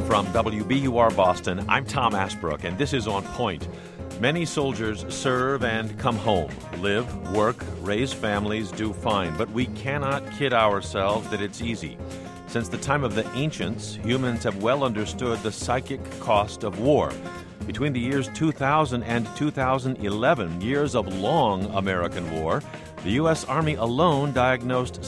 From WBUR Boston, I'm Tom Asbrook, and this is On Point. Many soldiers serve and come home, live, work, raise families, do fine, but we cannot kid ourselves that it's easy. Since the time of the ancients, humans have well understood the psychic cost of war. Between the years 2000 and 2011, years of long American war, the U.S. Army alone diagnosed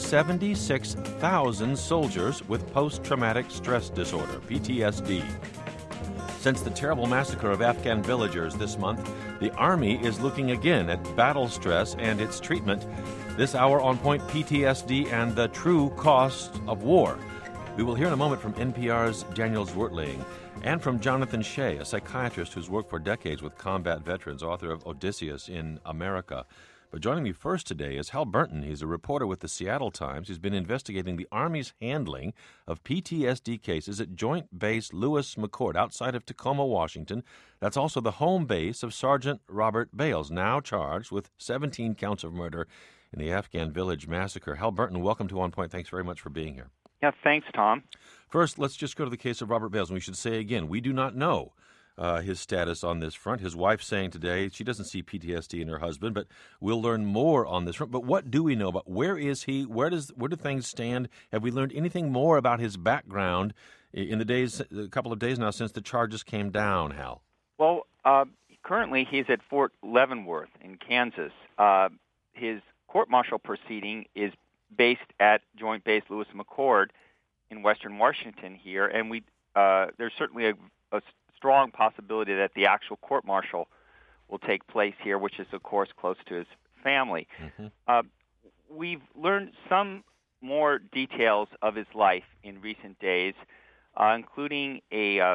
76,000 soldiers with post-traumatic stress disorder, PTSD. Since the terrible massacre of Afghan villagers this month, the Army is looking again at battle stress and its treatment. This hour on Point, PTSD and the true cost of war. We will hear in a moment from NPR's Daniel Zwartling and from Jonathan Shea, a psychiatrist who's worked for decades with combat veterans, author of Odysseus in America. But joining me first today is Hal Burton. He's a reporter with the Seattle Times. He's been investigating the Army's handling of PTSD cases at Joint Base Lewis McChord outside of Tacoma, Washington. That's also the home base of Sergeant Robert Bales, now charged with 17 counts of murder in the Afghan village massacre. Hal Burton, welcome to On Point. Thanks very much for being here. Yeah, thanks, Tom. First, let's just go to the case of Robert Bales. And we should say again, we do not know his status on this front. His wife saying today she doesn't see PTSD in her husband, but we'll learn more on this front. But what do we know about where is he? Where do things stand? Have we learned anything more about his background in a couple of days now since the charges came down, Hal? Well, currently he's at Fort Leavenworth in Kansas. His court-martial proceeding is based at Joint Base Lewis McChord in western Washington here, and there's certainly a strong possibility that the actual court-martial will take place here, which is, of course, close to his family. Mm-hmm. We've learned some more details of his life in recent days, including a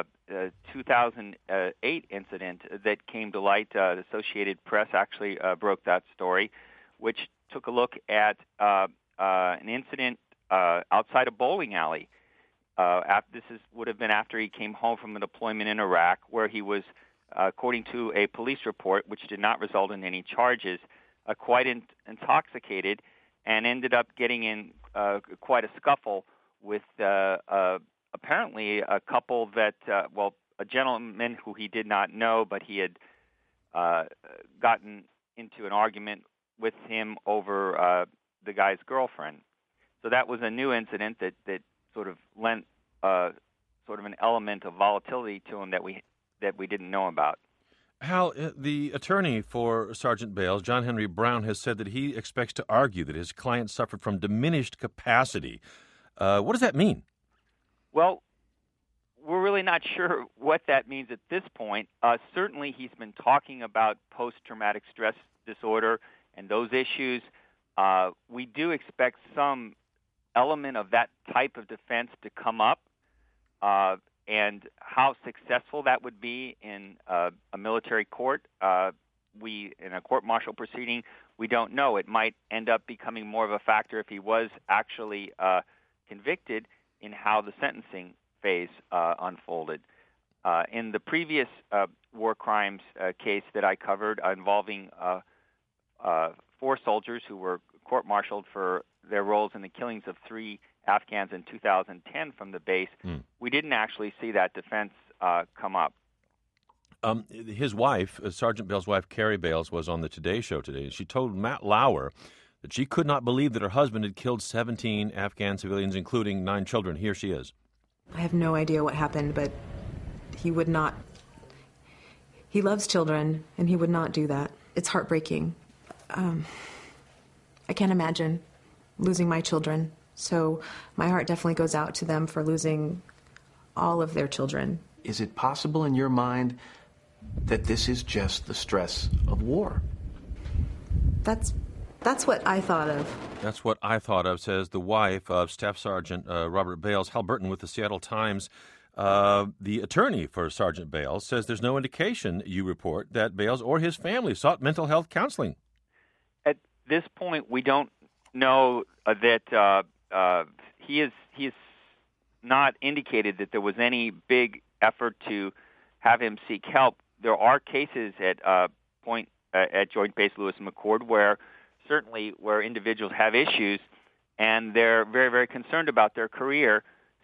2008 incident that came to light. The Associated Press actually broke that story, which took a look at an incident outside a bowling alley. Would have been after he came home from a deployment in Iraq, where he was, according to a police report, which did not result in any charges, quite intoxicated, and ended up getting in quite a scuffle with apparently a couple that, a gentleman who he did not know, but he had gotten into an argument with him over the guy's girlfriend. So that was a new incident that sort of lent sort of an element of volatility to him that we didn't know about. Hal, the attorney for Sergeant Bales, John Henry Brown, has said that he expects to argue that his client suffered from diminished capacity. What does that mean? Well, we're really not sure what that means at this point. Certainly, he's been talking about post-traumatic stress disorder and those issues. We do expect some element of that type of defense to come up, and how successful that would be in a military court, in a court-martial proceeding, we don't know. It might end up becoming more of a factor if he was actually convicted in how the sentencing phase unfolded. In the previous war crimes case that I covered involving 4 soldiers who were court-martialed for their roles in the killings of 3 Afghans in 2010 from the base, we didn't actually see that defense come up. His wife, Sergeant Bales' wife, Carrie Bales, was on the Today Show today, and she told Matt Lauer that she could not believe that her husband had killed 17 Afghan civilians, including 9 children. Here she is. I have no idea what happened, but he would not. He loves children, and he would not do that. It's heartbreaking. I can't imagine losing my children, so my heart definitely goes out to them for losing all of their children. Is it possible in your mind that this is just the stress of war? That's what I thought of. That's what I thought of, says the wife of Staff Sergeant Robert Bales. Hal Burton with the Seattle Times. The attorney for Sergeant Bales says there's no indication, you report, that Bales or his family sought mental health counseling. At this point, we don't know that he is not indicated that there was any big effort to have him seek help. There are cases at Joint Base Lewis McChord where individuals have issues and they're very, very concerned about their career.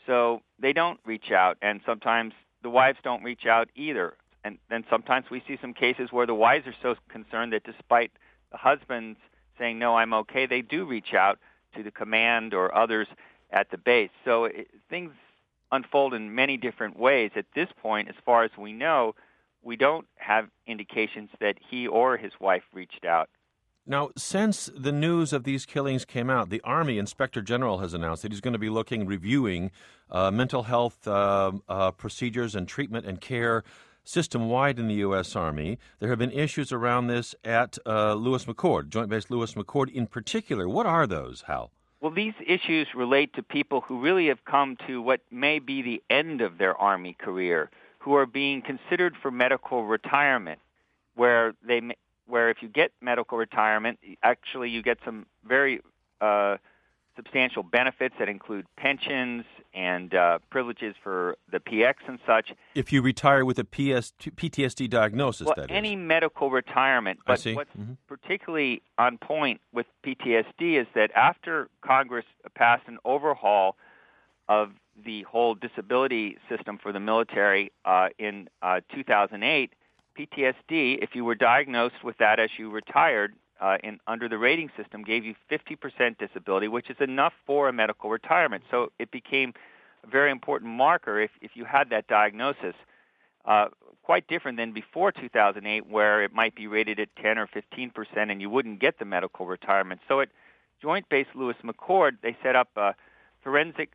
So they don't reach out, and sometimes the wives don't reach out either. And then sometimes we see some cases where the wives are so concerned that despite the husbands saying, no, I'm okay, they do reach out to the command or others at the base. So things unfold in many different ways. At this point, as far as we know, we don't have indications that he or his wife reached out. Now, since the news of these killings came out, the Army Inspector General has announced that he's going to be reviewing mental health procedures and treatment and care system-wide in the U.S. Army. There have been issues around this at Lewis McChord, Joint Base Lewis McChord in particular. What are those, Hal? Well, these issues relate to people who really have come to what may be the end of their Army career, who are being considered for medical retirement, where if you get medical retirement, actually you get some very substantial benefits that include pensions and privileges for the PX and such. If you retire with a PTSD diagnosis, well, that is. Any medical retirement. But what's particularly on point with PTSD is that after Congress passed an overhaul of the whole disability system for the military in 2008, PTSD, if you were diagnosed with that as you retired under the rating system, gave you 50% disability, which is enough for a medical retirement. So it became a very important marker if you had that diagnosis, quite different than before 2008, where it might be rated at 10 or 15% and you wouldn't get the medical retirement. So at Joint Base Lewis McChord, they set up a forensic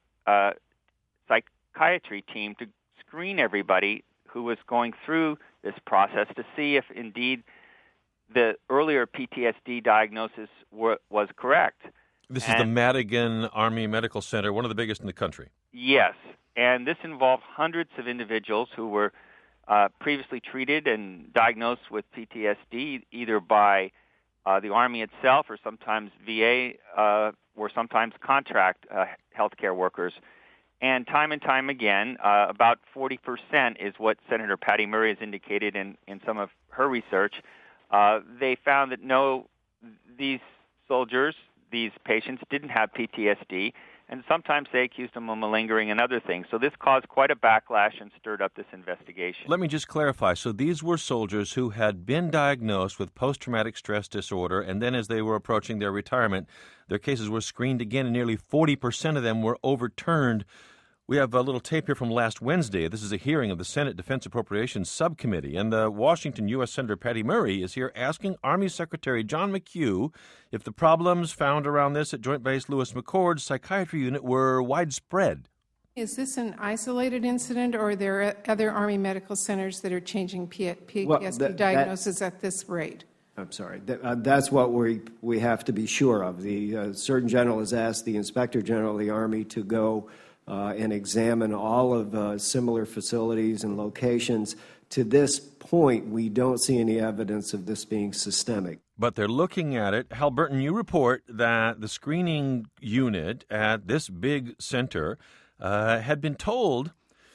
psychiatry team to screen everybody who was going through this process to see if indeed the earlier PTSD diagnosis was correct. This is the Madigan Army Medical Center, one of the biggest in the country. Yes, and this involved hundreds of individuals who were previously treated and diagnosed with PTSD either by the Army itself or sometimes VA or sometimes contract healthcare workers. And time again, about 40% is what Senator Patty Murray has indicated in some of her research. They found that these soldiers, these patients, didn't have PTSD, and sometimes they accused them of malingering and other things. So this caused quite a backlash and stirred up this investigation. Let me just clarify. So these were soldiers who had been diagnosed with post-traumatic stress disorder, and then as they were approaching their retirement, their cases were screened again, and nearly 40% of them were overturned. We have a little tape here from last Wednesday. This is a hearing of the Senate Defense Appropriations Subcommittee, and the Washington U.S. Senator Patty Murray is here asking Army Secretary John McHugh if the problems found around this at Joint Base Lewis McChord's psychiatry unit were widespread. Is this an isolated incident, or are there other Army medical centers that are changing PTSD diagnosis at this rate? I'm sorry. That's what we have to be sure of. The Surgeon General has asked the Inspector General of the Army to go and examine all of similar facilities and locations. To this point, we don't see any evidence of this being systemic. But they're looking at it. Hal Burton, you report that the screening unit at this big center had been told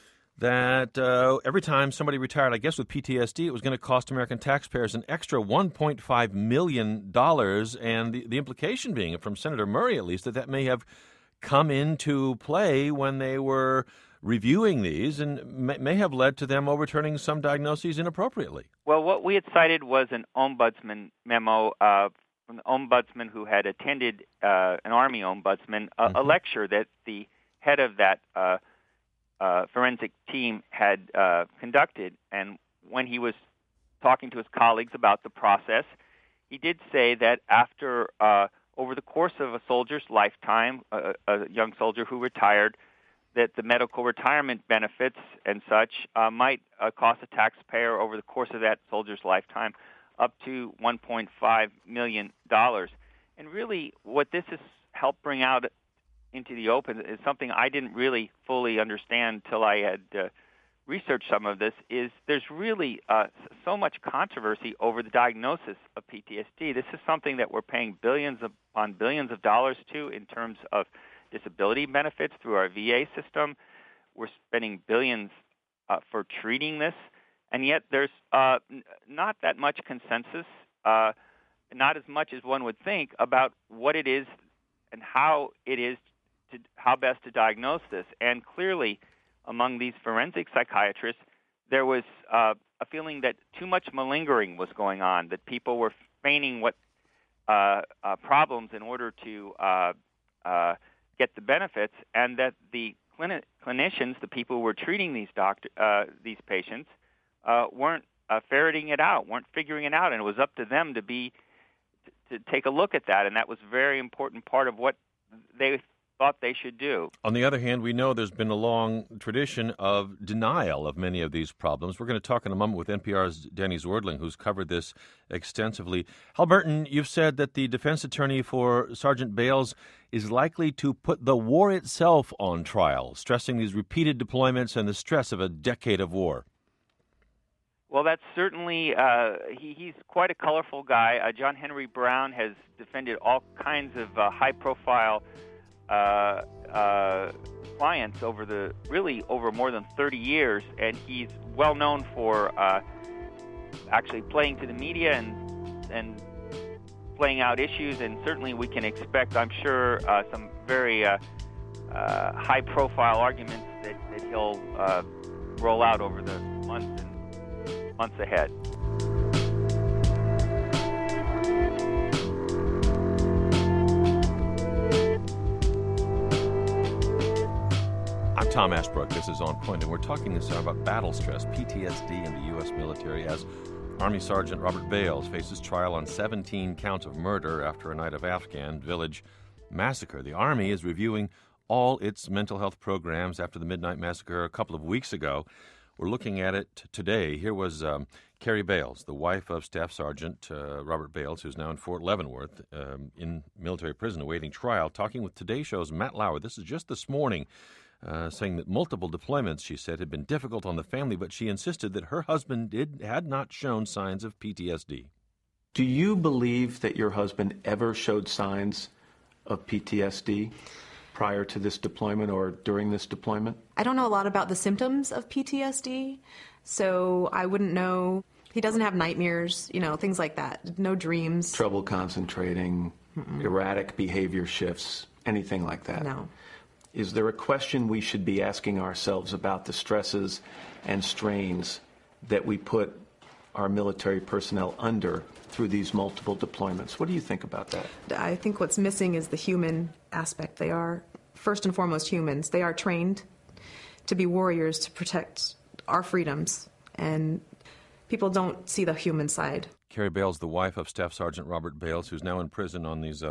that every time somebody retired, I guess with PTSD, it was going to cost American taxpayers an extra $1.5 million, and the implication being, from Senator Murray at least, that may have come into play when they were reviewing these and may have led to them overturning some diagnoses inappropriately. Well, what we had cited was an ombudsman memo from the ombudsman who had attended, an Army ombudsman, a lecture that the head of that forensic team had conducted. And when he was talking to his colleagues about the process, he did say that after over the course of a soldier's lifetime, a young soldier who retired, that the medical retirement benefits and such might cost a taxpayer over the course of that soldier's lifetime up to $1.5 million. And really what this has helped bring out into the open is something I didn't really fully understand till I had researched some of this, is there's really so much controversy over the diagnosis of PTSD. This is something that we're paying billions upon billions of dollars to in terms of disability benefits through our VA system. We're spending billions for treating this, and yet there's not that much consensus, not as much as one would think, about what it is and how it is to diagnose this. And clearly, among these forensic psychiatrists, there was a feeling that too much malingering was going on, that people were feigning what problems in order to get the benefits, and that the clinicians, the people who were treating these patients, weren't ferreting it out, weren't figuring it out, and it was up to them to take a look at that, and that was a very important part of what they thought they should do. On the other hand, we know there's been a long tradition of denial of many of these problems. We're going to talk in a moment with NPR's Danny Zwerdling, who's covered this extensively. Hal Burton, you've said that the defense attorney for Sergeant Bales is likely to put the war itself on trial, stressing these repeated deployments and the stress of a decade of war. Well, that's certainly, he's quite a colorful guy. John Henry Brown has defended all kinds of high-profile clients over more than 30 years, and he's well known for actually playing to the media and playing out issues, and certainly we can expect, I'm sure, some very high-profile arguments that he'll roll out over the months ahead. I'm Tom Ashbrook. This is On Point, and we're talking this hour about battle stress, PTSD, in the U.S. military as Army Sergeant Robert Bales faces trial on 17 counts of murder after a night of Afghan village massacre. The Army is reviewing all its mental health programs after the Midnight Massacre a couple of weeks ago. We're looking at it today. Here was Carrie Bales, the wife of Staff Sergeant Robert Bales, who's now in Fort Leavenworth in military prison awaiting trial, talking with Today Show's Matt Lauer. This is just this morning, saying that multiple deployments, she said, had been difficult on the family, but she insisted that her husband had not shown signs of PTSD. Do you believe that your husband ever showed signs of PTSD prior to this deployment or during this deployment? I don't know a lot about the symptoms of PTSD, so I wouldn't know. He doesn't have nightmares, things like that. No dreams. Trouble concentrating, erratic behavior shifts, anything like that? No. Is there a question we should be asking ourselves about the stresses and strains that we put our military personnel under through these multiple deployments? What do you think about that? I think what's missing is the human aspect. They are, first and foremost, humans. They are trained to be warriors to protect our freedoms, and people don't see the human side. Carrie Bales, the wife of Staff Sergeant Robert Bales, who's now in prison on these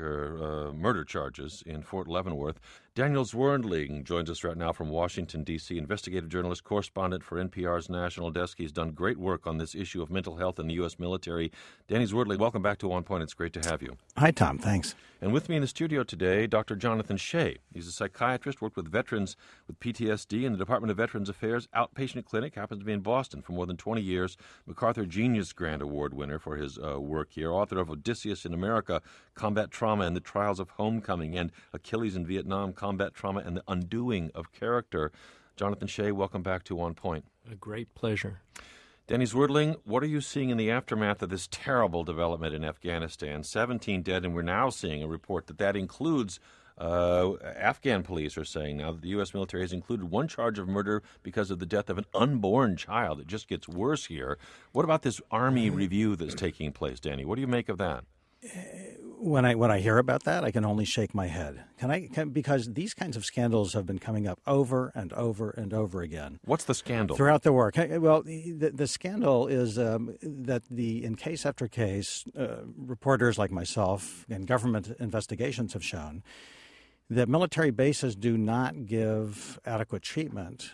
murder charges in Fort Leavenworth. Daniel Zwerdling joins us right now from Washington, D.C., investigative journalist, correspondent for NPR's National Desk. He's done great work on this issue of mental health in the U.S. military. Danny Zwerdling, welcome back to On Point. It's great to have you. Hi, Tom. Thanks. And with me in the studio today, Dr. Jonathan Shea. He's a psychiatrist, worked with veterans with PTSD in the Department of Veterans Affairs outpatient clinic, happens to be in Boston for more than 20 years, MacArthur Genius Grant Award winner for his work here, author of Odysseus in America, Combat Trauma and the Trials of Homecoming, and Achilles in Vietnam, Combat Trauma and the Undoing of Character. Jonathan Shea, welcome back to On Point. A great pleasure. Denny Zwerdling, what are you seeing in the aftermath of this terrible development in Afghanistan? 17 dead, and we're now seeing a report that includes Afghan police are saying now that the U.S. military has included one charge of murder because of the death of an unborn child. It just gets worse here. What about this Army review that's taking place, Danny? What do you make of that? When I hear about that, I can only shake my head. Because these kinds of scandals have been coming up over and over and over again. What's the scandal? Throughout the war. Well, the scandal is that in case after case, reporters like myself and government investigations have shown that military bases do not give adequate treatment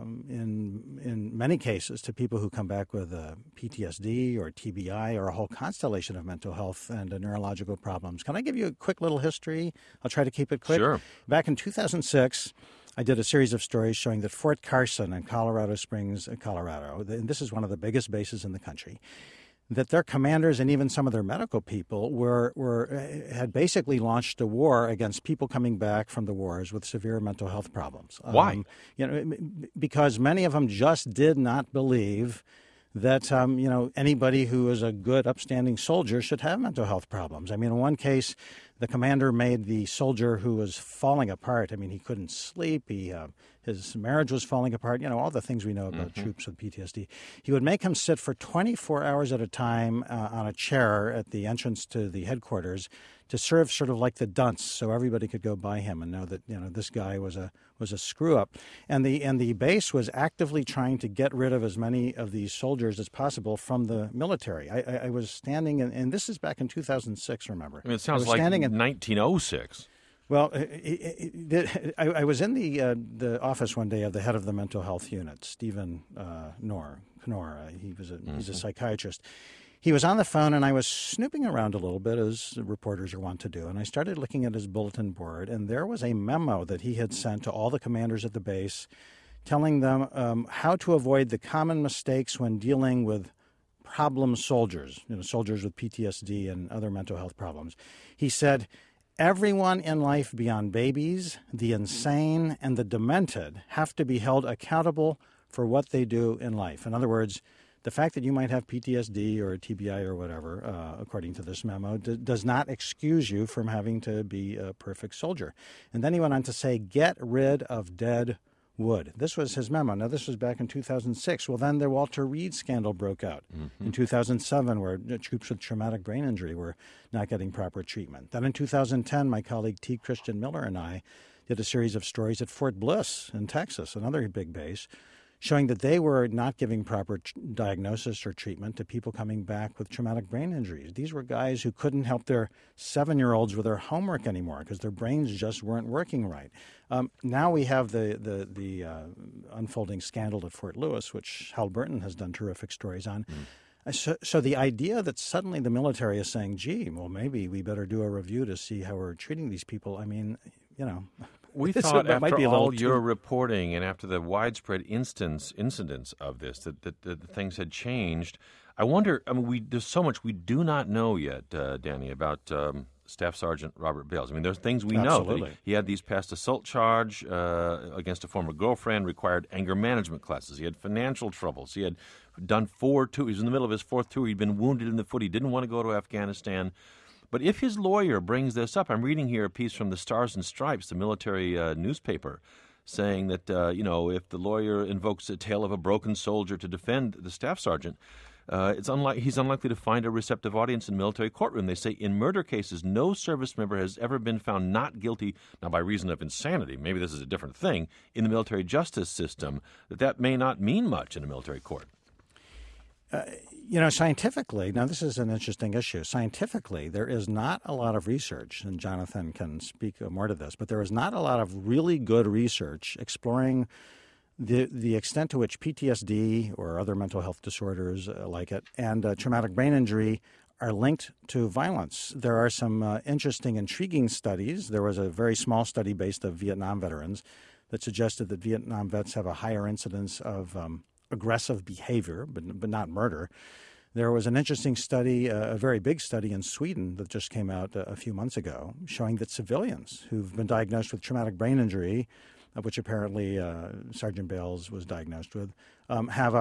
in many cases to people who come back with PTSD or TBI or a whole constellation of mental health and neurological problems. Can I give you a quick little history? I'll try to keep it quick. Sure. Back in 2006, I did a series of stories showing that Fort Carson in Colorado Springs, Colorado, and this is one of the biggest bases in the country, that their commanders and even some of their medical people had basically launched a war against people coming back from the wars with severe mental health problems. Why? Because many of them just did not believe that anybody who is a good, upstanding soldier should have mental health problems. I mean, in one case, The commander made the soldier who was falling apart. I mean, he couldn't sleep. His marriage was falling apart. You know, all the things we know about troops with PTSD. He would make him sit for 24 hours at a time on a chair at the entrance to the headquarters to serve sort of like the dunce, so everybody could go by him and know that, you know, this guy was a screw up. And the base was actively trying to get rid of as many of these soldiers as possible from the military. I was standing and this is back in 2006. Remember? I mean, it sounds like 1906. Well, I was in the office one day of the head of the mental health unit, Stephen Knorr. He's a psychiatrist. He was on the phone, and I was snooping around a little bit, as reporters are wont to do, and I started looking at his bulletin board, and there was a memo that he had sent to all the commanders at the base telling them how to avoid the common mistakes when dealing with problem soldiers, you know, soldiers with PTSD and other mental health problems. He said, everyone in life beyond babies, the insane, and the demented have to be held accountable for what they do in life. In other words, the fact that you might have PTSD or TBI or whatever, according to this memo, does not excuse you from having to be a perfect soldier. And then he went on to say, get rid of dead wood. This was his memo. Now, this was back in 2006. Well, then the Walter Reed scandal broke out in 2007, where troops with traumatic brain injury were not getting proper treatment. Then in 2010, my colleague T. Christian Miller and I did a series of stories at Fort Bliss in Texas, another big base, showing that they were not giving proper diagnosis or treatment to people coming back with traumatic brain injuries. These were guys who couldn't help their 7-year-olds with their homework anymore because their brains just weren't working right. Now we have the unfolding scandal at Fort Lewis, which Hal Burton has done terrific stories on. So the idea that suddenly the military is saying, gee, well, maybe we better do a review to see how we're treating these people, I mean, you know... We thought after all your reporting and after the widespread incidents of this that things had changed. I wonder, I mean, there's so much we do not know yet, Danny, about Staff Sergeant Robert Bales. I mean, there's things we know. That he had these past assault charge against a former girlfriend, required anger management classes. He had financial troubles. He had done 4 tours. He was in the middle of his 4th tour. He'd been wounded in the foot. He didn't want to go to Afghanistan. But if his lawyer brings this up, I'm reading here a piece from the Stars and Stripes, the military newspaper, saying that, if the lawyer invokes a tale of a broken soldier to defend the staff sergeant, he's unlikely to find a receptive audience in the military courtroom. They say in murder cases, no service member has ever been found not guilty, now by reason of insanity, maybe this is a different thing, in the military justice system, that may not mean much in a military court. Scientifically, now this is an interesting issue. Scientifically, there is not a lot of research, and Jonathan can speak more to this, but there is not a lot of really good research exploring the extent to which PTSD or other mental health disorders like it and traumatic brain injury are linked to violence. There are some interesting, intriguing studies. There was a very small study based on Vietnam veterans that suggested that Vietnam vets have a higher incidence of aggressive behavior, but not murder. There was an interesting study, a very big study in Sweden that just came out a few months ago, showing that civilians who've been diagnosed with traumatic brain injury, which apparently Sergeant Bales was diagnosed with, have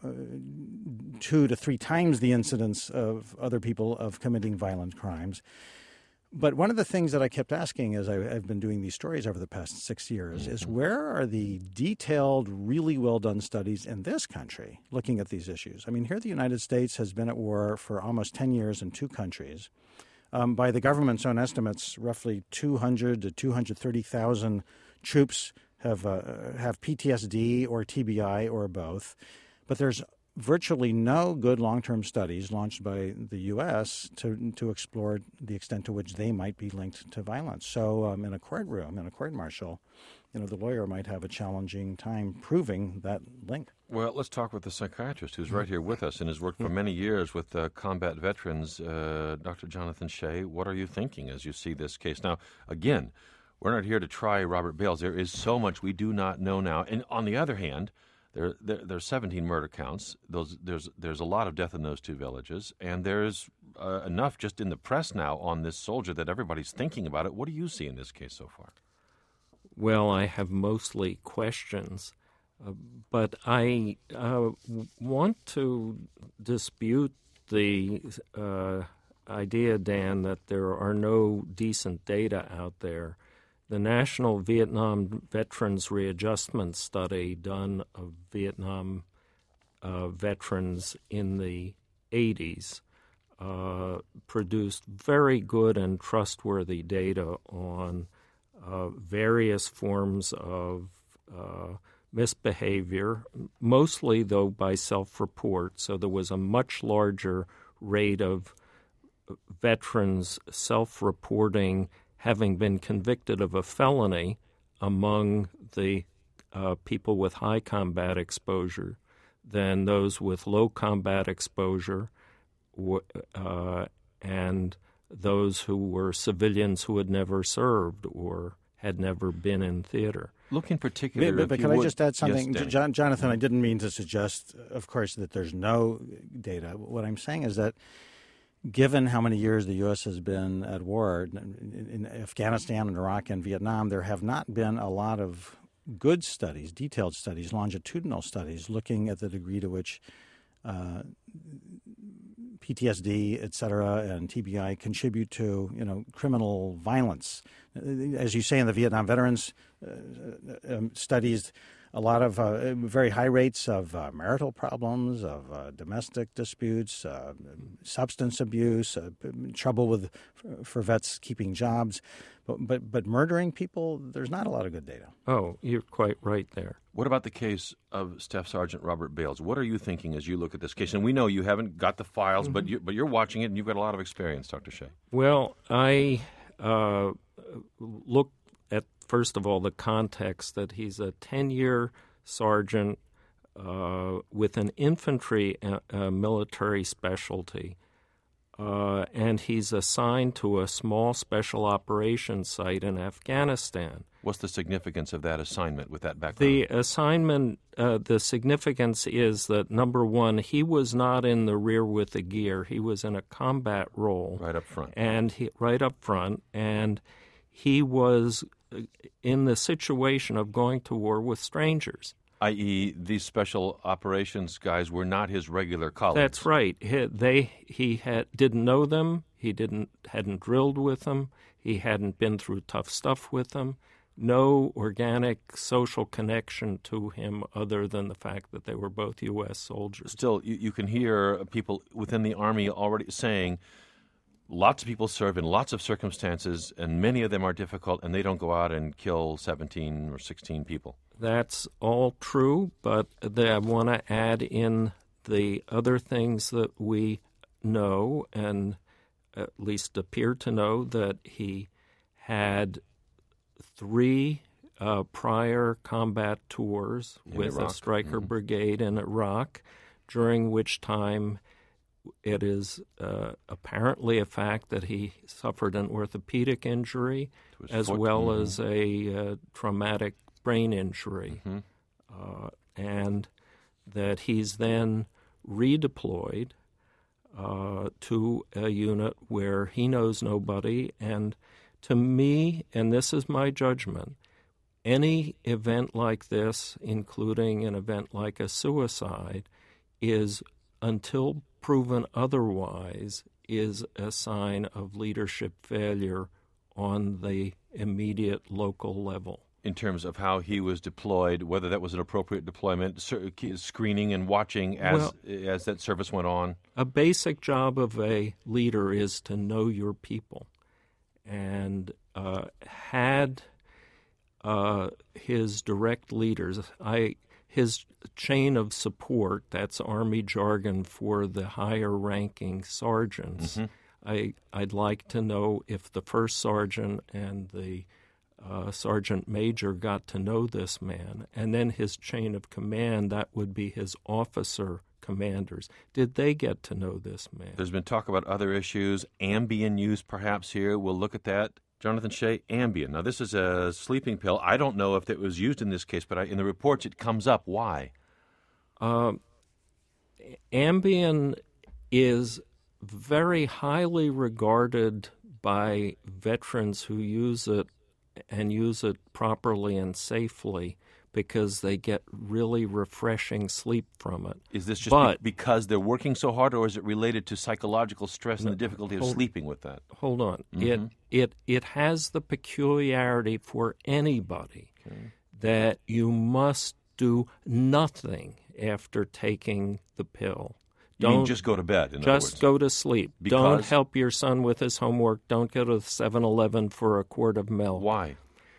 2 to 3 times the incidence of other people of committing violent crimes. But one of the things that I kept asking as I've been doing these stories over the past 6 years is where are the detailed, really well-done studies in this country looking at these issues? I mean, here the United States has been at war for almost 10 years in 2 countries. By the government's own estimates, roughly 200 to 230,000 troops have PTSD or TBI or both. But there's virtually no good long-term studies launched by the U.S. to explore the extent to which they might be linked to violence. So in a courtroom, in a court-martial, the lawyer might have a challenging time proving that link. Well, let's talk with the psychiatrist who's right here with us and has worked for many years with combat veterans, Dr. Jonathan Shea. What are you thinking as you see this case? Now, again, we're not here to try Robert Bales. There is so much we do not know now. And on the other hand, there are 17 murder counts. There's a lot of death in those 2 villages, and there's enough just in the press now on this soldier that everybody's thinking about it. What do you see in this case so far? Well, I have mostly questions, but I want to dispute the idea, Dan, that there are no decent data out there. The National Vietnam Veterans Readjustment Study done of Vietnam veterans in the 80s produced very good and trustworthy data on various forms of misbehavior, mostly, though, by self-report. So there was a much larger rate of veterans self-reporting having been convicted of a felony among the people with high combat exposure than those with low combat exposure and those who were civilians who had never served or had never been in theater. Look in particular. But can I just add something? Yes, Jonathan, I didn't mean to suggest, of course, that there's no data. What I'm saying is that given how many years the U.S. has been at war in Afghanistan and Iraq and Vietnam, there have not been a lot of good studies, detailed studies, longitudinal studies looking at the degree to which PTSD, et cetera, and TBI contribute to, criminal violence. As you say in the Vietnam veterans studies, a lot of very high rates of marital problems, of domestic disputes, substance abuse, trouble for vets keeping jobs. But murdering people, there's not a lot of good data. Oh, you're quite right there. What about the case of Staff Sergeant Robert Bales? What are you thinking as you look at this case? And we know you haven't got the files, but you're watching it, and you've got a lot of experience, Dr. Shea. Well, I look at, first of all, the context that he's a 10-year sergeant with an infantry military specialty, and he's assigned to a small special operations site in Afghanistan. What's the significance of that assignment with that background? The assignment, the significance is that, number one, he was not in the rear with the gear. He was in a combat role. Right up front. And he was in the situation of going to war with strangers. I.e., these special operations guys were not his regular colleagues. That's right. He didn't know them. He hadn't drilled with them. He hadn't been through tough stuff with them. No organic social connection to him other than the fact that they were both U.S. soldiers. Still, you can hear people within the Army already saying lots of people serve in lots of circumstances, and many of them are difficult, and they don't go out and kill 17 or 16 people. That's all true, but I want to add in the other things that we know, and at least appear to know, that he had 3 prior combat tours with a Stryker brigade in Iraq, during which time it is apparently a fact that he suffered an orthopedic injury as well as a traumatic brain injury, and that he's then redeployed to a unit where he knows nobody. And to me, and this is my judgment, any event like this, including an event like a suicide, is, until proven otherwise, is a sign of leadership failure on the immediate local level. In terms of how he was deployed, whether that was an appropriate deployment, screening and watching as that service went on? A basic job of a leader is to know your people. And had his direct leaders, his chain of support, that's Army jargon for the higher-ranking sergeants, I'd like to know if the first sergeant and the sergeant major got to know this man, and then his chain of command, that would be his officer commanders. Did they get to know this man? There's been talk about other issues, Ambien use perhaps here. We'll look at that. Jonathan Shea, Ambien. Now, this is a sleeping pill. I don't know if it was used in this case, but in the reports it comes up. Why? Ambien is very highly regarded by veterans who use it and use it properly and safely, because they get really refreshing sleep from it. Is this just because they're working so hard, or is it related to psychological stress and the difficulty of sleeping with that? Hold on. Mm-hmm. It has the peculiarity for anybody that you must do nothing after taking the pill. You mean just go to bed, in other words? Just go to sleep. Because? Don't help your son with his homework. Don't go to 7-Eleven for a quart of milk. Why?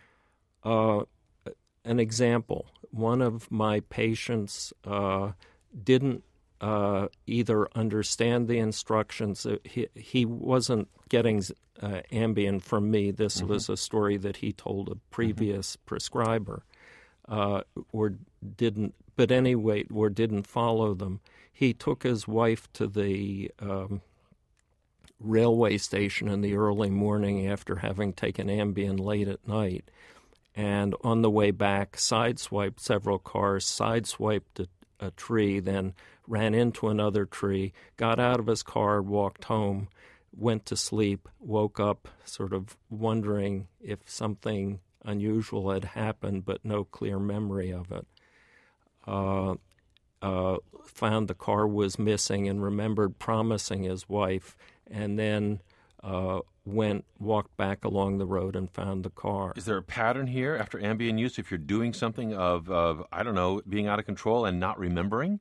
An example. One of my patients didn't either understand the instructions. He wasn't getting Ambien from me. This was a story that he told a previous prescriber, or didn't follow them. He took his wife to the railway station in the early morning after having taken Ambien late at night, and on the way back sideswiped several cars, sideswiped a tree, then ran into another tree, got out of his car, walked home, went to sleep, woke up sort of wondering if something unusual had happened, but no clear memory of it. Found the car was missing and remembered promising his wife, and then walked back along the road and found the car. Is there a pattern here after Ambien use if you're doing something of I don't know, being out of control and not remembering?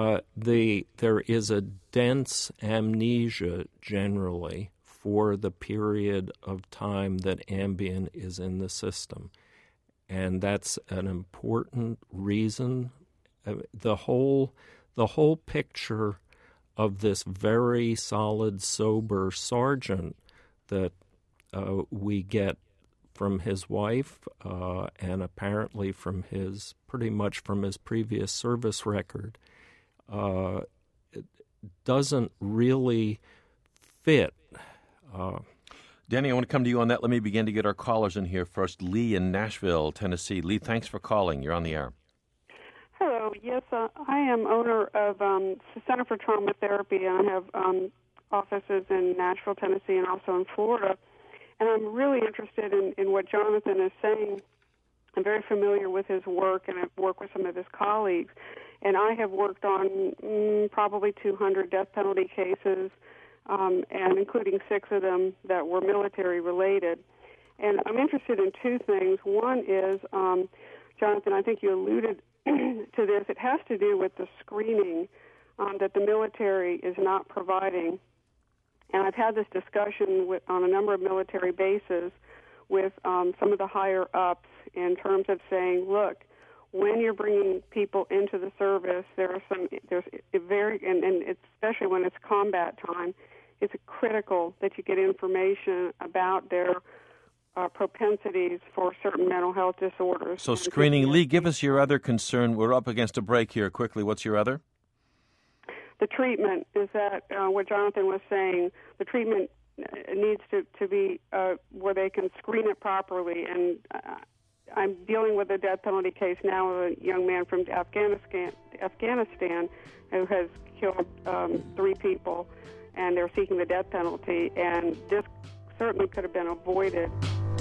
There is a dense amnesia generally for the period of time that Ambien is in the system, and that's an important reason. The whole picture of this very solid, sober sergeant that we get from his wife and apparently pretty much from his previous service record, it doesn't really fit. Danny, I want to come to you on that. Let me begin to get our callers in here first. Lee in Nashville, Tennessee. Lee, thanks for calling. You're on the air. Hello. Yes, I am owner of the Center for Trauma Therapy, and I have offices in Nashville, Tennessee, and also in Florida. And I'm really interested in what Jonathan is saying. I'm very familiar with his work, and I've worked with some of his colleagues. And I have worked on probably 200 death penalty cases, and including 6 of them that were military-related. And I'm interested in 2 things. One is, Jonathan, I think you alluded to this. It has to do with the screening that the military is not providing. And I've had this discussion on a number of military bases with some of the higher-ups in terms of saying, look, when you're bringing people into the service, there's especially when it's combat time, it's critical that you get information about their propensities for certain mental health disorders. So screening. Lee, give us your other concern. We're up against a break here. Quickly, what's your other? The treatment is that what Jonathan was saying. The treatment needs to be where they can screen it properly. And I'm dealing with a death penalty case now of a young man from Afghanistan who has killed 3 people, and they're seeking the death penalty. And this certainly could have been avoided.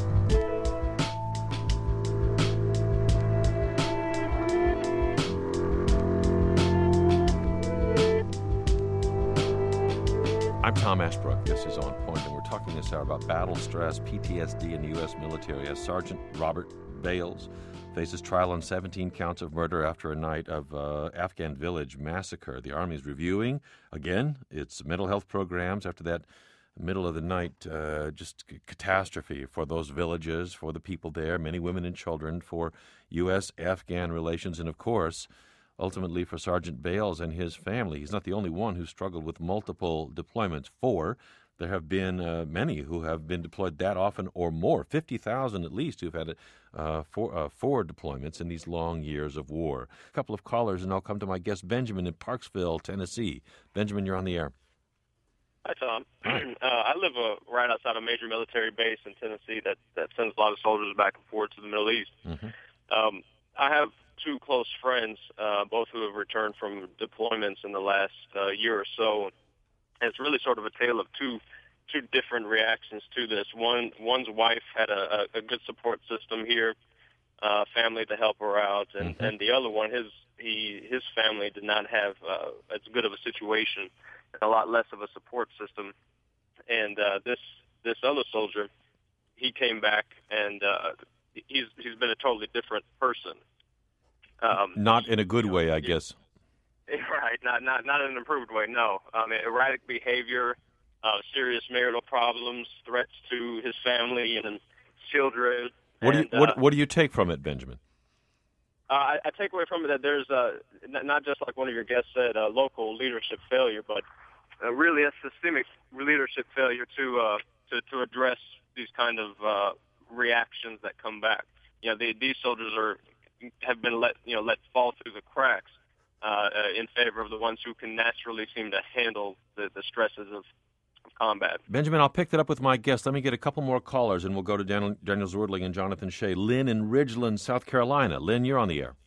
I'm Tom Ashbrook. This is On Point, and we're talking this hour about battle stress, PTSD in the U.S. military as Sergeant Robert Bales faces trial on 17 counts of murder after a night of Afghan village massacre. The Army is reviewing, again, its mental health programs after that middle of the night just catastrophe for those villages, for the people there, many women and children, for U.S.-Afghan relations, and, of course, ultimately for Sergeant Bales and his family. He's not the only one who struggled with multiple deployments. 4. There have been many who have been deployed that often or more, 50,000 at least, who've had 4 deployments in these long years of war. A couple of callers, and I'll come to my guest, Benjamin in Parksville, Tennessee. Benjamin, you're on the air. Hi, Tom. I live right outside a major military base in Tennessee that sends a lot of soldiers back and forth to the Middle East. Mm-hmm. I have 2 close friends, both who have returned from deployments in the last year or so. And it's really sort of a tale of two different reactions to this. One's wife had a good support system here, family to help her out, and the other one, his family did not have as good of a situation, and a lot less of a support system. And this other soldier, he came back, and he's been a totally different person. Not in a good way, I guess. Right, not in an improved way. No, erratic behavior, serious marital problems, threats to his family and his children. What do you take from it, Benjamin? I take away from it that there's not just like one of your guests said, local leadership failure, but really a systemic leadership failure to address these kind of reactions that come back. These soldiers have been let fall through the cracks in favor of the ones who can naturally seem to handle the stresses of combat. Benjamin, I'll pick that up with my guest. Let me get a couple more callers, and we'll go to Daniel Zwerdling and Jonathan Shea. Lynn in Ridgeland, South Carolina. Lynn, you're on the air.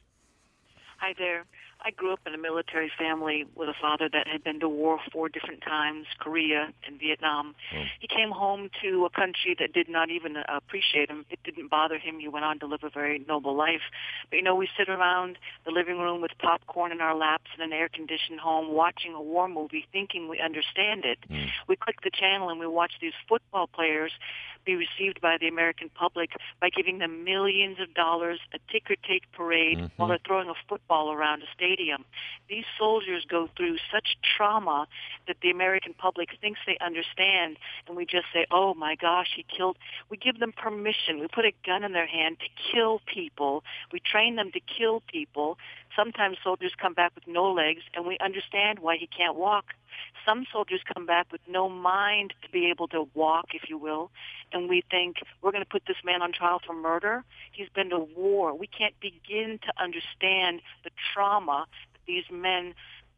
Hi there. I grew up in a military family with a father that had been to war 4 different times, Korea and Vietnam. He came home to a country that did not even appreciate him. It didn't bother him. He went on to live a very noble life. But, we sit around the living room with popcorn in our laps in an air-conditioned home watching a war movie thinking we understand it. We click the channel and we watch these football players be received by the American public by giving them millions of dollars, a ticker-tape parade, while they're throwing a football around a stadium. These soldiers go through such trauma that the American public thinks they understand, and we just say, oh, my gosh, he killed. We give them permission. We put a gun in their hand to kill people. We train them to kill people. Sometimes soldiers come back with no legs, and we understand why he can't walk. Some soldiers come back with no mind to be able to walk, if you will, and we think we're going to put this man on trial for murder. He's been to war. We can't begin to understand the trauma that these men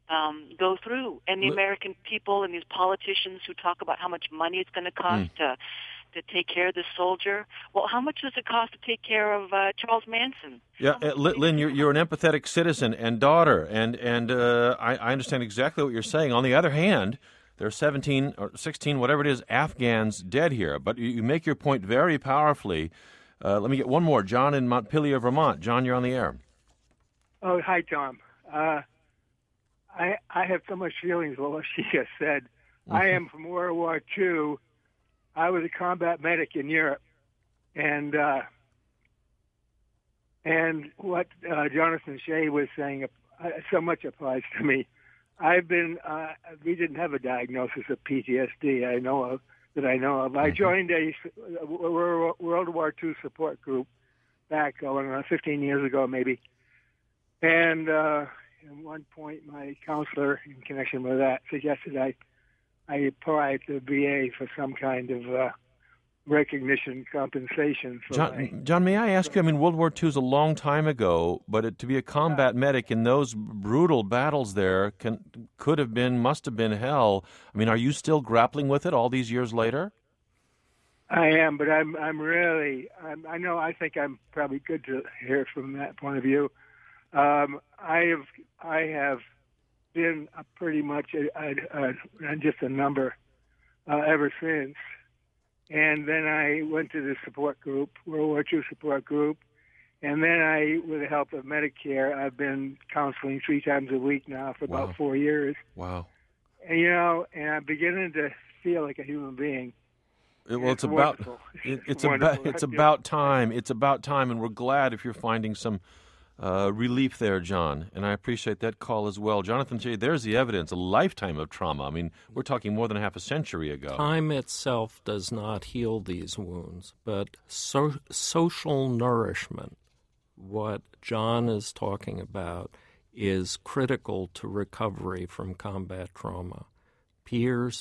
go through. And the American people and these politicians who talk about how much money it's going to cost to take care of this soldier. Well, how much does it cost to take care of Charles Manson? Yeah, Lynn, you're an empathetic citizen and daughter, and I understand exactly what you're saying. On the other hand, there are 17 or 16, whatever it is, Afghans dead here. But you make your point very powerfully. Let me get one more. John in Montpelier, Vermont. John, you're on the air. Oh, hi, Tom. I have so much feelings with what she just said. I am from World War II. I was a combat medic in Europe, and what Jonathan Shea was saying so much applies to me. We didn't have a diagnosis of PTSD. I know of. I joined a World War II support group back 15 years ago, maybe. And at one point, my counselor, in connection with that, suggested I apply to the VA for some kind of recognition compensation. John, may I ask you, World War II is a long time ago, but to be a combat medic in those brutal battles there must have been hell. Are you still grappling with it all these years later? I am, but I think I'm probably good to hear from that point of view. I have been pretty much just a number ever since. And then I went to the support group, World War II support group. And then with the help of Medicare, I've been counseling 3 times a week now for about 4 years. Wow. And, and I'm beginning to feel like a human being. It's about time. It's about time, and we're glad if you're finding some relief there, John, and I appreciate that call as well. Jonathan Shea, there's the evidence, a lifetime of trauma. We're talking more than half a century ago. Time itself does not heal these wounds, but social nourishment, what John is talking about, is critical to recovery from combat trauma. Peers.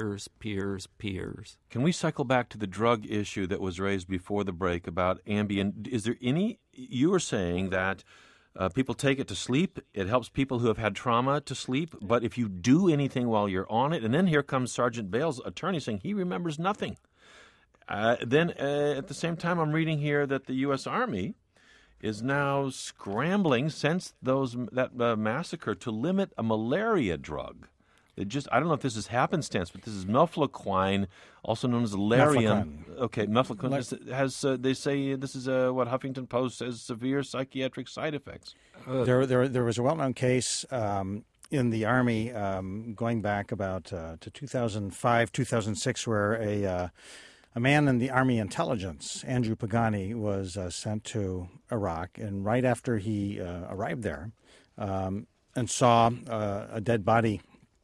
Can we cycle back to the drug issue that was raised before the break about Ambien? Is there you were saying that people take it to sleep. It helps people who have had trauma to sleep. But if you do anything while you're on it, and then here comes Sergeant Bale's attorney saying he remembers nothing. Then at the same time, I'm reading here that the U.S. Army is now scrambling since that massacre to limit a malaria drug. I don't know if this is happenstance, but this is mefloquine, also known as Lariam. Okay, mefloquine has. They say this is what Huffington Post says severe psychiatric side effects. There was a well-known case in the Army going back about to 2005, 2006, where a man in the Army intelligence, Andrew Pagani, was sent to Iraq, and right after he arrived there and saw a dead body,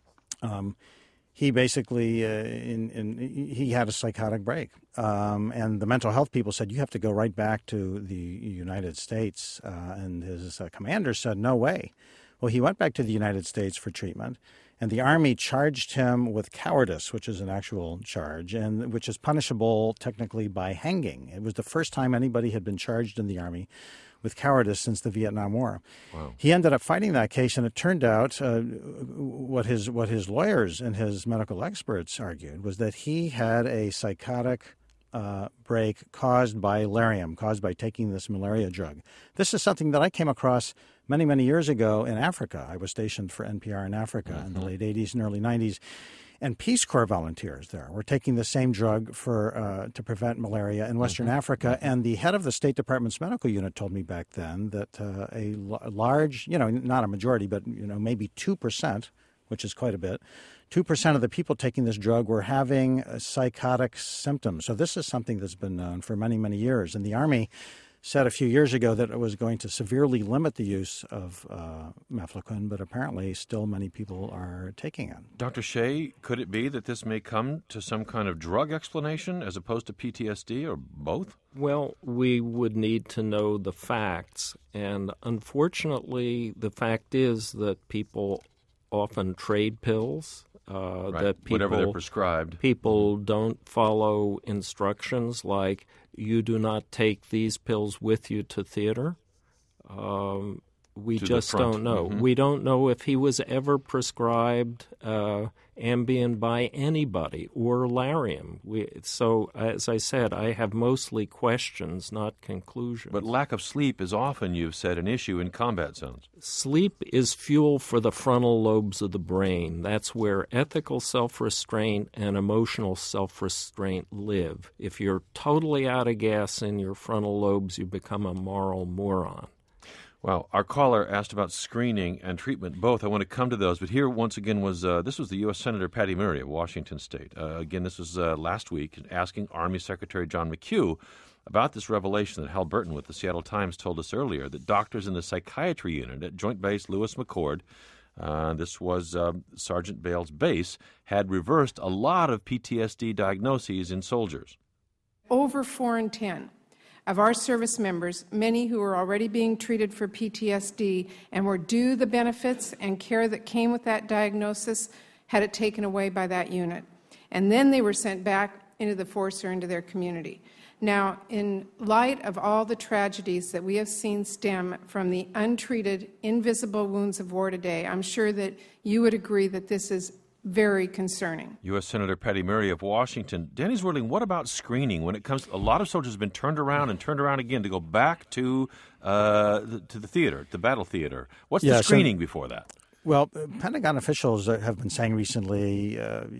he basically he had a psychotic break, and the mental health people said, you have to go right back to the United States, and his commander said, no way. Well, he went back to the United States for treatment, and the Army charged him with cowardice, which is an actual charge, and which is punishable technically by hanging. It was the first time anybody had been charged in the Army with cowardice since the Vietnam War. Wow. He ended up fighting that case, and it turned out what his lawyers and his medical experts argued was that he had a psychotic break caused by Lariam, caused by taking this malaria drug. This is something that I came across many, many years ago in Africa. I was stationed for NPR in Africa in the late 80s and early 90s. And Peace Corps volunteers there were taking the same drug to prevent malaria in Western Africa. And the head of the State Department's medical unit told me back then that a large, not a majority, but maybe 2%, which is quite a bit, 2% of the people taking this drug were having psychotic symptoms. So this is something that's been known for many, many years. And the Army said a few years ago that it was going to severely limit the use of mefloquine, but apparently still many people are taking it. Dr. Shea, could it be that this may come to some kind of drug explanation as opposed to PTSD, or both? Well, we would need to know the facts, and unfortunately the fact is that people often trade pills. That people, whatever they're prescribed. People don't follow instructions like, you do not take these pills with you to theater. We just don't know. We don't know if he was ever prescribed Ambien by anybody or Lariam. So, as I said, I have mostly questions, not conclusions. But lack of sleep is often, you've said, an issue in combat zones. Sleep is fuel for the frontal lobes of the brain. That's where ethical self-restraint and emotional self-restraint live. If you're totally out of gas in your frontal lobes, you become a moral moron. Well, our caller asked about screening and treatment, both. I want to come to those. But here, once again, this was the U.S. Senator Patty Murray of Washington State. Again, this was last week, asking Army Secretary John McHugh about this revelation that Hal Burton with the Seattle Times told us earlier, that doctors in the psychiatry unit at Joint Base Lewis McChord, this was Sergeant Bale's base, had reversed a lot of PTSD diagnoses in soldiers. Over 4 in 10. Of our service members, many who were already being treated for PTSD and were due the benefits and care that came with that diagnosis, had it taken away by that unit. And then they were sent back into the force or into their community. Now, in light of all the tragedies that we have seen stem from the untreated, invisible wounds of war today, I'm sure that you would agree that this is very concerning. U.S. Senator Patty Murray of Washington. Danny Zwirling, what about screening? When it comes, a lot of soldiers have been turned around and turned around again to go back to the theater, the battle theater. What's the screening before that? Well, Pentagon officials have been saying recently,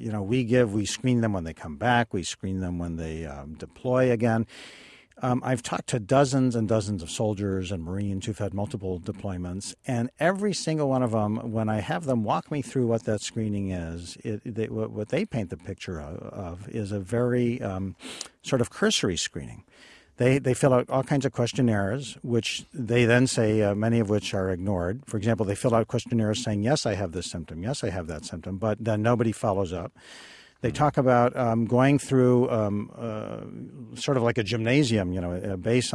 we screen them when they come back, we screen them when they deploy again. I've talked to dozens and dozens of soldiers and Marines who've had multiple deployments, and every single one of them, when I have them walk me through what that screening is, what they paint the picture of is a very sort of cursory screening. They fill out all kinds of questionnaires, which they then say, many of which are ignored. For example, they fill out questionnaires saying, yes, I have this symptom, yes, I have that symptom, but then nobody follows up. They talk about going through sort of like a gymnasium, a base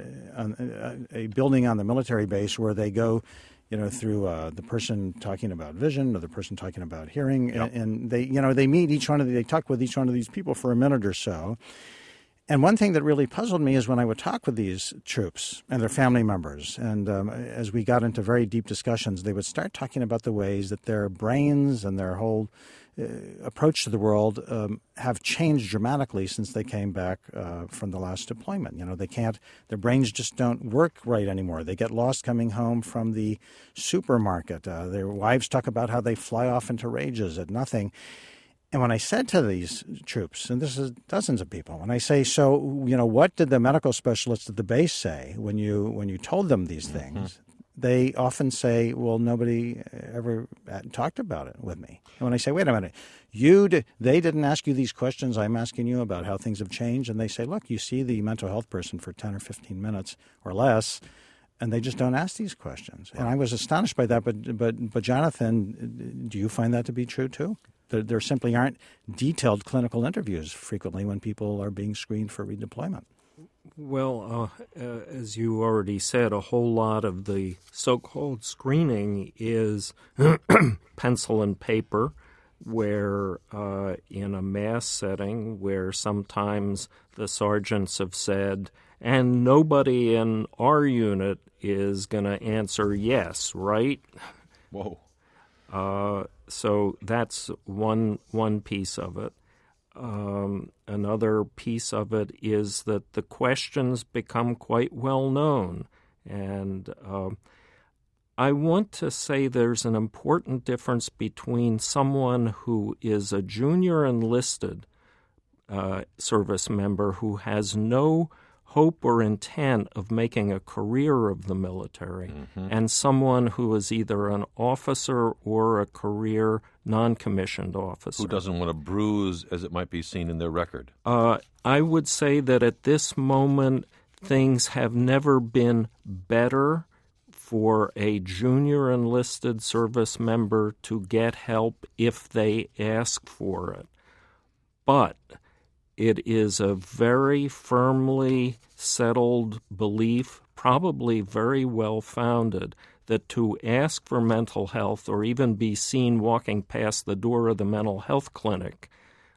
a building on the military base where they go, through the person talking about vision or the person talking about hearing, and they meet they talk with each one of these people for a minute or so. And one thing that really puzzled me is when I would talk with these troops and their family members, and as we got into very deep discussions, they would start talking about the ways that their brains and their whole approach to the world have changed dramatically since they came back from the last deployment. Their brains just don't work right anymore. They get lost coming home from the supermarket. Their wives talk about how they fly off into rages at nothing. And when I said to these troops, and this is dozens of people, when I say, so, what did the medical specialists at the base say when you told them these things? They often say, well, nobody ever talked about it with me. And when I say, wait a minute, they didn't ask you these questions I'm asking you about how things have changed, and they say, look, you see the mental health person for 10 or 15 minutes or less, and they just don't ask these questions. And I was astonished by that, but Jonathan, do you find that to be true too? There simply aren't detailed clinical interviews frequently when people are being screened for redeployment. Well, as you already said, a whole lot of the so-called screening is pencil and paper, where in a mass setting where sometimes the sergeants have said, and nobody in our unit is going to answer yes, right? Whoa. So that's one piece of it. Another piece of it is that the questions become quite well known. And I want to say there's an important difference between someone who is a junior enlisted service member who has no hope or intent of making a career of the military, and someone who is either an officer or a career non-commissioned officer. Who doesn't want to bruise, as it might be seen in their record? I would say that at this moment, things have never been better for a junior enlisted service member to get help if they ask for it. But it is a very firmly settled belief, probably very well-founded, that to ask for mental health or even be seen walking past the door of the mental health clinic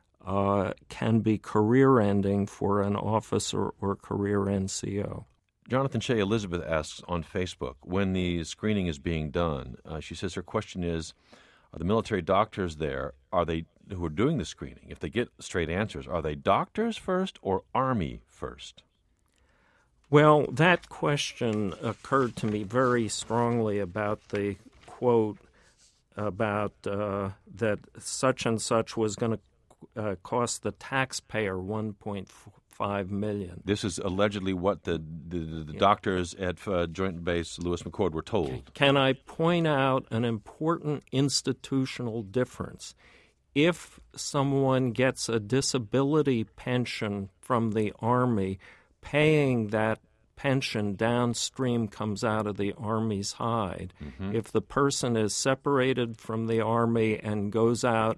can be career-ending for an officer or career NCO. Jonathan Shea, Elizabeth asks on Facebook, when the screening is being done, she says her question is, are the military doctors there, who are doing the screening, if they get straight answers, are they doctors first or Army first? Well, that question occurred to me very strongly about the quote about that such and such was going to cost the taxpayer $1.5 million. This is allegedly what the doctors at Joint Base Lewis McChord were told. Can I point out an important institutional difference? If someone gets a disability pension from the Army, paying that pension downstream comes out of the Army's hide. If the person is separated from the Army and goes out,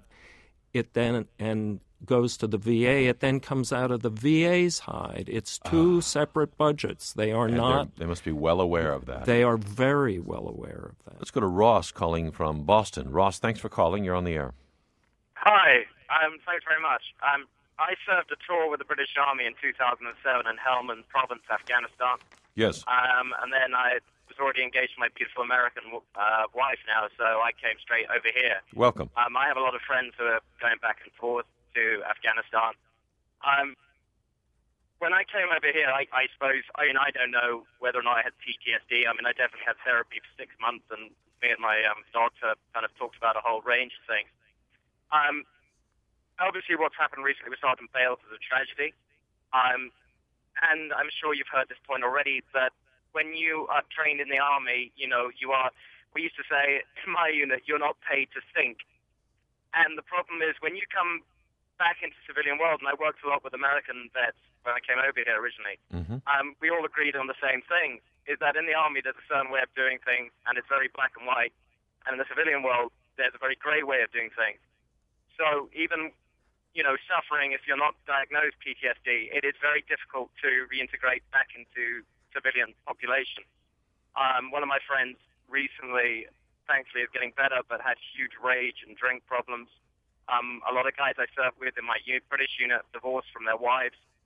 and goes to the VA, it then comes out of the VA's hide. It's two separate budgets. They are not. They must be well aware of that. They are very well aware of that. Let's go to Ross calling from Boston. Ross, thanks for calling. You're on the air. Hi. Thanks very much. I served a tour with the British Army in 2007 in Helmand Province, Afghanistan. Yes. And then I was already engaged with my beautiful American wife now, so I came straight over here. Welcome. I have a lot of friends who are going back and forth to Afghanistan. When I came over here, I suppose, I don't know whether or not I had PTSD. I definitely had therapy for 6 months, and me and my doctor kind of talked about a whole range of things. Obviously, what's happened recently with Sergeant Bales is a tragedy. And I'm sure you've heard this point already, that when you are trained in the Army, we used to say, in my unit, you're not paid to think. And the problem is, when you come back into the civilian world, and I worked a lot with American vets when I came over here originally, we all agreed on the same thing, is that in the Army, there's a certain way of doing things, and it's very black and white. And in the civilian world, there's a very gray way of doing things. So even suffering, if you're not diagnosed PTSD, it is very difficult to reintegrate back into civilian population. One of my friends recently, thankfully, is getting better, but had huge rage and drink problems. A lot of guys I served with in my British unit divorced from their wives.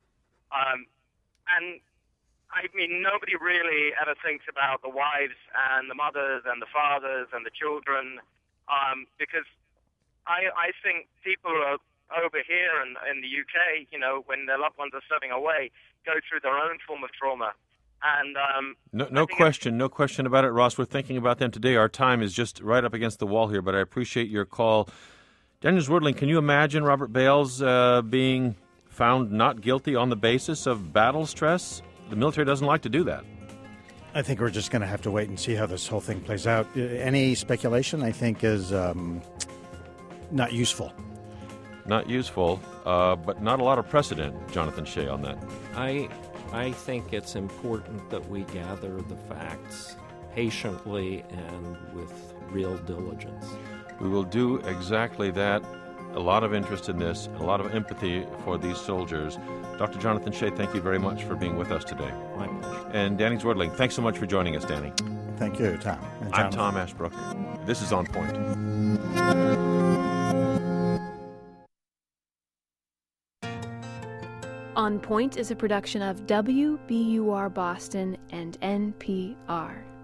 And I mean, nobody really ever thinks about the wives and the mothers and the fathers and the children, because I think people are over here in the UK, you know, when their loved ones are serving away, go through their own form of trauma. And no question about it, Ross. We're thinking about them today. Our time is just right up against the wall here, but I appreciate your call. Daniel Zwerdling, can you imagine Robert Bales being found not guilty on the basis of battle stress? The military doesn't like to do that. I think we're just going to have to wait and see how this whole thing plays out. Any speculation, I think, is not useful. Not useful, but not a lot of precedent, Jonathan Shea, on that. I think it's important that we gather the facts patiently and with real diligence. We will do exactly that. A lot of interest in this, a lot of empathy for these soldiers. Dr. Jonathan Shea, thank you very much for being with us today. My pleasure. And Danny Zwerdling, thanks so much for joining us, Danny. Thank you, Tom. I'm Tom Ashbrook. This is On Point. On Point is a production of WBUR Boston and NPR.